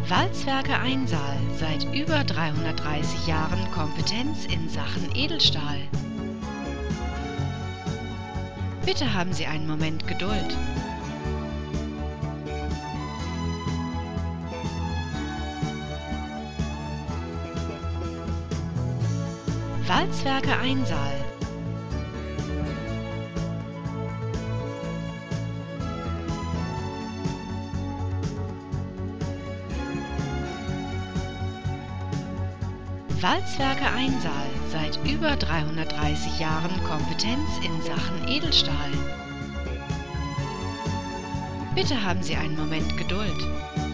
Walzwerke Einsaal, seit über 330 Jahren Kompetenz in Sachen Edelstahl. Bitte haben Sie einen Moment Geduld. Walzwerke Einsaal. Walzwerke Einsaal, seit über 330 Jahren Kompetenz in Sachen Edelstahl. Bitte haben Sie einen Moment Geduld.